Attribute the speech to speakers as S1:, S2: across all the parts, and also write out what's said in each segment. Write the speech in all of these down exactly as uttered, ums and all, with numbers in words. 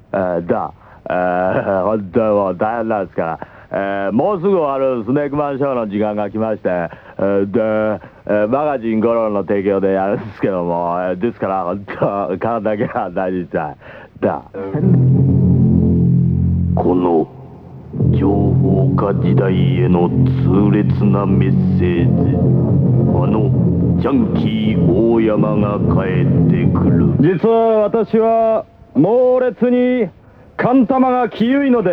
S1: えー、だ、えー、本当にもう大変なんですから、えー、もうすぐあるスネークマンショーの時間が来まして、えー、で、えー、マガジンゴロの提供でやるんですけども、えー、ですから本当体だけは大事にしたい。だ、この情報化時代への痛烈なメッセージ、あのジャンキー大山が帰ってくる。実は私は猛烈に寒玉がきゆいのです。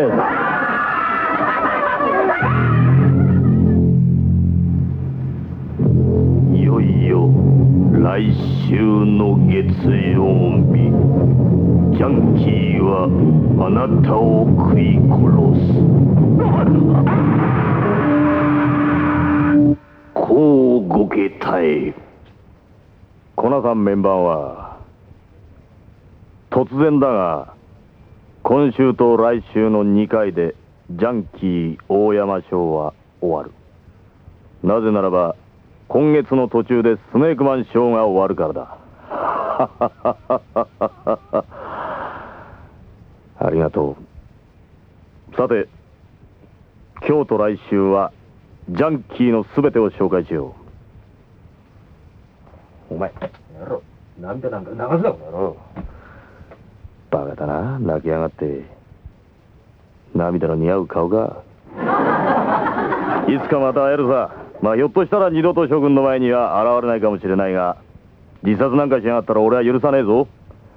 S1: いよいよ来週の月曜日、ジャンキーはあなたを食い殺す。こうごけたえ。コナさんメンバーは突然だが今週と来週のにかいでジャンキー大山ショーは終わる。なぜならば今月の途中でスネークマンショーが終わるからだ。ありがとう。さて今日と来週はジャンキーのすべてを紹介しよう。お前やろ涙なんか流すなこの野郎。バカだな、泣きやがって。涙の似合う顔が。いつかまた会えるさ。まあひょっとしたら二度と諸君の前には現れないかもしれないが、自殺なんかしやがったら俺は許さねえぞ。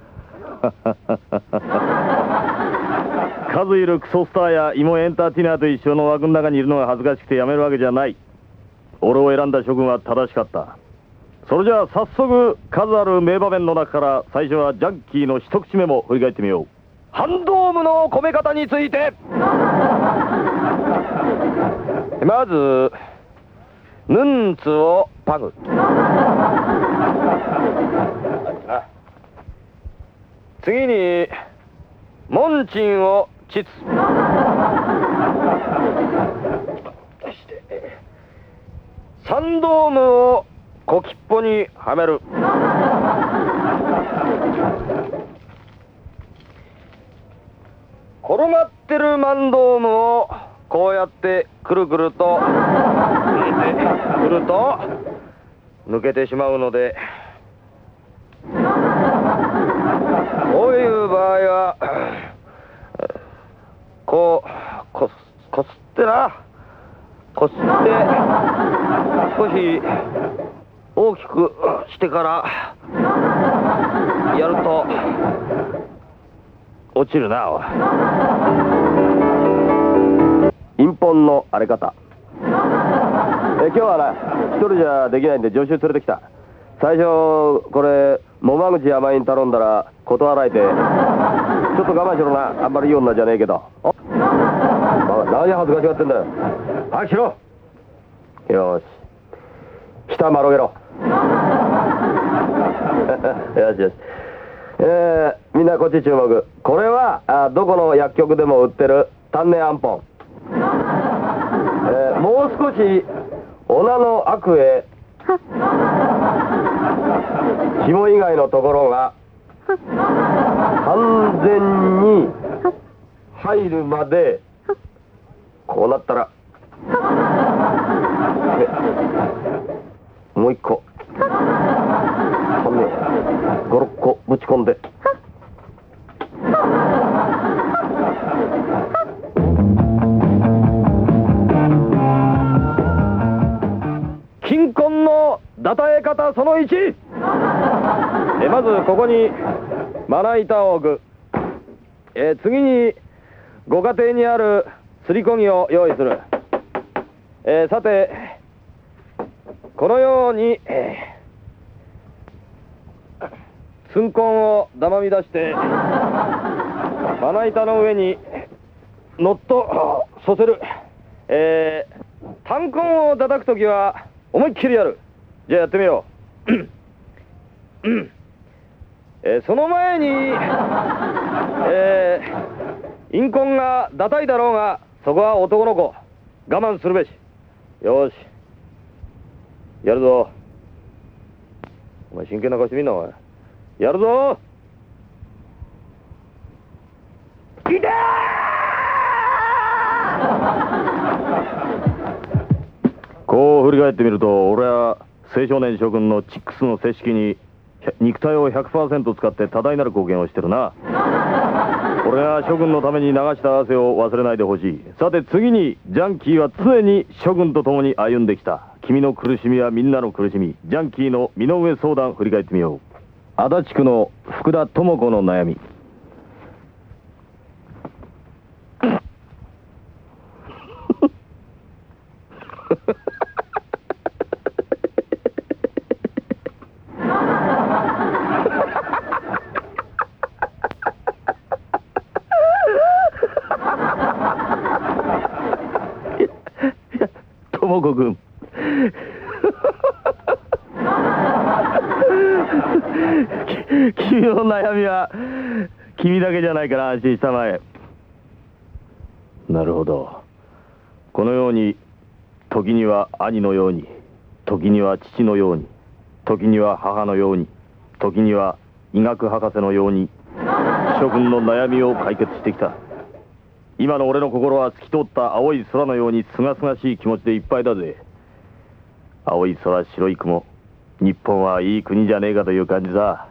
S1: 数いるクソスターやイモエンターテイナーと一緒の枠の中にいるのが恥ずかしくてやめるわけじゃない。俺を選んだ諸君は正しかった。それじゃあ早速数ある名場面の中から最初はジャンキーの一口目も振り返ってみよう。ハンドームの込め方について。まずヌンツをパグ、次にモンチンをチツ、サンドームをコキッポにはめる。転がってるマンドームをこうやってくるくると抜いてくると抜けてしまうので、こういう場合はこうこすこすってなこすって少し大きくしてからやると落ちるな。おい、インポンの荒れ方。え今日はな一人じゃできないんで助手連れてきた。最初これ桃口山に頼んだら断られて、ちょっと我慢しろな、あんまりいい女じゃねえけど。あ何恥ずかしがってんだよ。早くしろ。よし下まろげろ。よしよし、えー、みんなこっち注目。これはあどこの薬局でも売ってる丹念アンポン。えー、もう少しオナの悪へ紐以外のところが完全に入るまでこうなったらもう一個ごろっこぶち込んで金婚のだたえ方そのいち。えまずここにまな板を置く。え次にご家庭にあるすりこぎを用意する。えさてこのように、えー、寸根をだまみ出してまな板の上にのっとそせる。えー、単根を叩くときは思いっきりやる。じゃあやってみよう。えー、その前に、えー、陰根がだたいだろうがそこは男の子我慢するべし。よしやるぞ。お前真剣な顔してみんな。おいやるぞ。 聞いてこう振り返ってみると、俺は青少年諸君のチックスの正式に肉体を ひゃくパーセント 使って多大なる貢献をしてるな。俺が諸君のために流した汗を忘れないでほしい。さて次に、ジャンキーは常に諸君と共に歩んできた。君の苦しみはみんなの苦しみ。ジャンキーの身の上相談振り返ってみよう。足立区の福田智子の悩み。智子君君の悩みは君だけじゃないから安心したまえ。なるほど。このように時には兄のように、時には父のように、時には母のように、時には医学博士のように諸君の悩みを解決してきた。今の俺の心は透き通った青い空のようにすがすがしい気持ちでいっぱいだぜ。青い空、白い雲、日本はいい国じゃねえかという感じさ。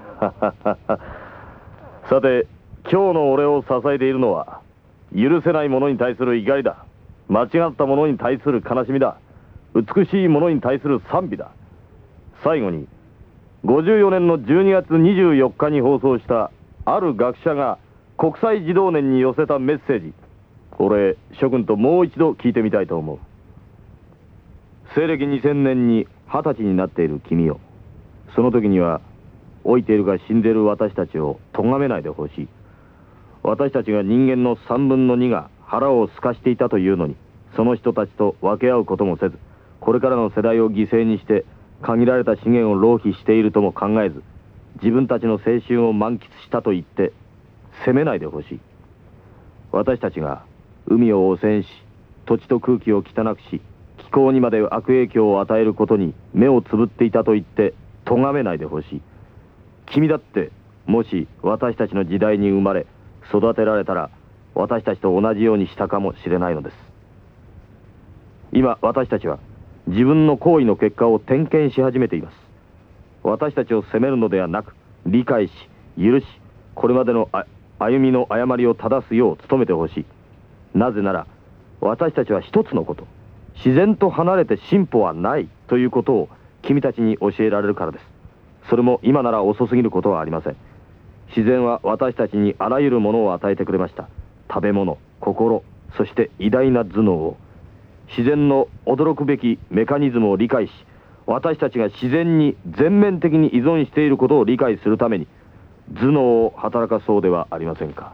S1: さて今日の俺を支えているのは、許せないものに対する怒りだ。間違ったものに対する悲しみだ。美しいものに対する賛美だ。最後にごじゅうよねんのじゅうにがつにじゅうよっかに放送したある学者が国際児童年に寄せたメッセージ、俺諸君ともう一度聞いてみたいと思う。西暦にせんねんに二十歳になっている君よ。その時には老いているか死んでいる私たちを咎めないでほしい。私たちが人間のさんぶんのにが腹をすかしていたというのに、その人たちと分け合うこともせず、これからの世代を犠牲にして限られた資源を浪費しているとも考えず、自分たちの青春を満喫したと言って責めないでほしい。私たちが海を汚染し、土地と空気を汚くし、気候にまで悪影響を与えることに目をつぶっていたと言って咎めないでほしい。君だってもし私たちの時代に生まれ育てられたら、私たちと同じようにしたかもしれないのです。今私たちは自分の行為の結果を点検し始めています。私たちを責めるのではなく、理解し許し、これまでの歩みの誤りを正すよう努めてほしい。なぜなら私たちは一つのこと、自然と離れて進歩はないということを君たちに教えられるからです。それも今なら遅すぎることはありません。自然は私たちにあらゆるものを与えてくれました。食べ物、心、そして偉大な頭脳を。自然の驚くべきメカニズムを理解し、私たちが自然に全面的に依存していることを理解するために頭脳を働かそうではありませんか。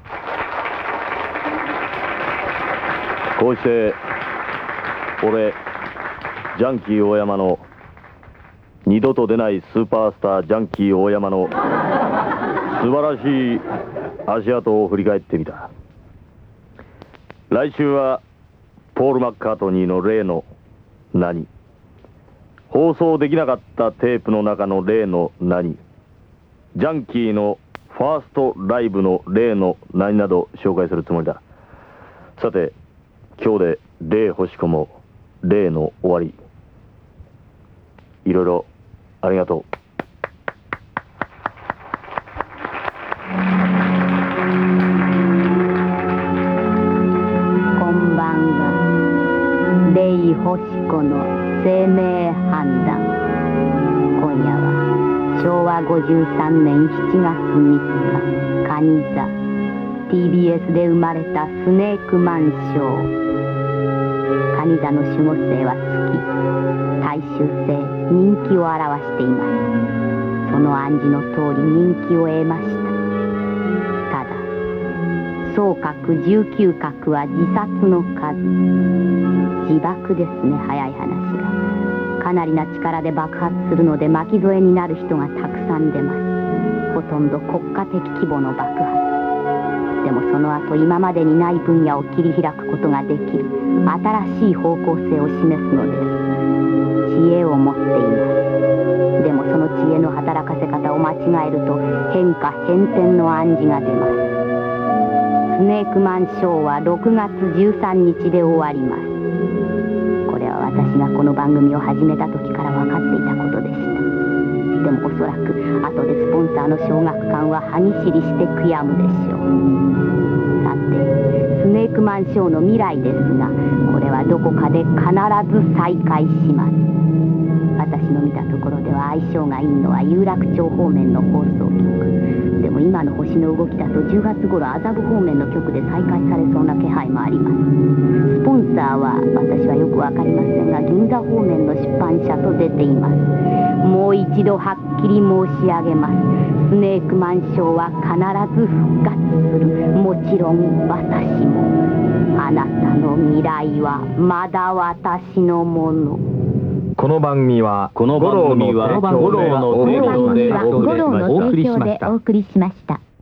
S1: こうして俺ジャンキー大山の二度と出ないスーパースタージャンキー大山の素晴らしい足跡を振り返ってみた。来週はポール・マッカートニーの例の何、放送できなかったテープの中の例の何、ジャンキーのファーストライブの例の何など紹介するつもりだ。さて今日で例欲しくも例の終わり。いろいろありがとう。
S2: こんばんは。レイホシコの生命判断。今夜はしょうわごじゅうさんねんしちがつみっか、蟹座 ティービーエス で生まれたスネークマンショー。蟹座の守護星は月、大衆性、人気を表しています。その暗示の通り人気を得ました。ただ総角じゅうきゅう角は自殺の数。自爆ですね。早い話がかなりな力で爆発するので巻き添えになる人がたくさん出ます。ほとんど国家的規模の爆発でも、その後今までにない分野を切り開くことができる新しい方向性を示すのです。知恵を持っています。でもその知恵の働かせ方を間違えると変化変転の暗示が出ます。 スネークマンショーはろくがつじゅうさんにちで終わります。これは私がこの番組を始めた時から分かっていたことでした。でもおそらく後でスポンサーの小学館は歯ぎしりして悔やむでしょう。さてスネークマンショーの未来ですが、これはどこかで必ず再開します。私の見たところでは相性がいいのは有楽町方面の放送局でも、今の星の動きだとじゅうがつ頃麻布方面の局で再開されそうな気配もあります。スポンサーは私はよくわかりませんが、銀座方面の出版社と出ています。もう一度はっきり申し上げます。スネークマンショーは必ず復活する。もちろん私も。あなたの未来はまだ私のもの。
S3: この番組は
S4: この番組は五郎の提供で
S2: 五郎の提供でお送りしました。